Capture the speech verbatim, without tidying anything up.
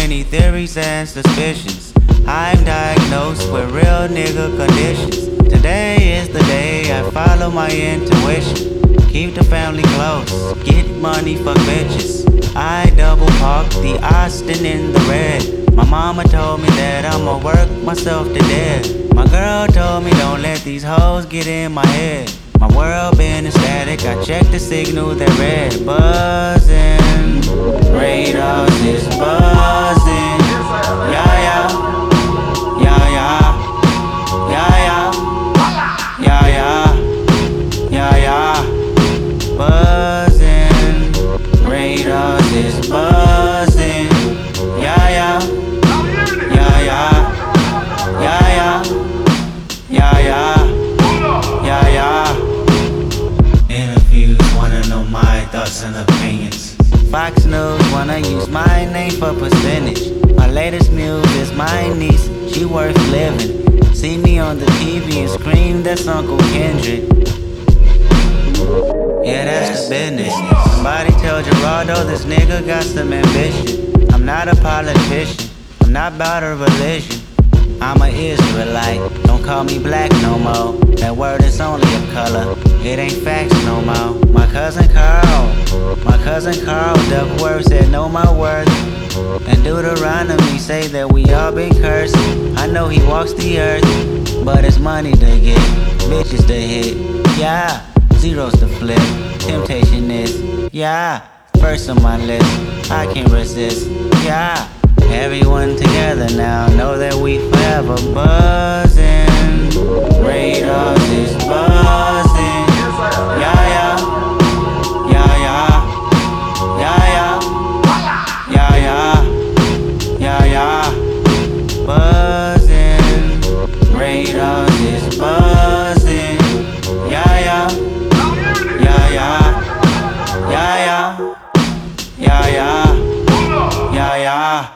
many theories and suspicions. I'm diagnosed with real nigga conditions. Today is the day I follow my intuition. Keep the family close, get money for bitches. I double park the Austin in the red. My mama told me that I'ma work myself to death. My girl told me don't let these hoes get in my head. My world been static, I check the signal, they're red. Buzzing, radars is buzzing. Yeah, yeah, yeah, yeah, yeah, yeah, yeah, yeah, yeah, yeah. Buzzing, radars is buzzing. Yeah, yeah, yeah, yeah, yeah, yeah, yeah, yeah, yeah, yeah. Interviews wanna know my thoughts and opinions. Fox News wanna use my name for percentage. My latest news is my niece, she worth living. See me on the T V and scream, that's Uncle Kendrick. Yeah, that's the business. Somebody tell Gerardo this nigga got some ambition. I'm not a politician, I'm not about a religion. I'm a Israelite, don't call me black no more. That word is only a color, it ain't facts no more. My cousin Carl, my cousin Carl Duckworth said know my worth. And Deuteronomy say that we all been cursed. I know he walks the earth, but it's money to get, bitches to hit. Yeah, zeros to flip, temptation is, yeah, first on my list, I can't resist, yeah. Everyone together now, know that we forever buzzing. Radars is buzzing. Yeah, yeah, yeah, yeah, yeah, yeah, yeah, yeah, yeah, yeah. Buzzing. Radars is buzzing. Yeah, yeah, yeah, yeah, yeah, yeah, yeah, yeah, yeah, yeah.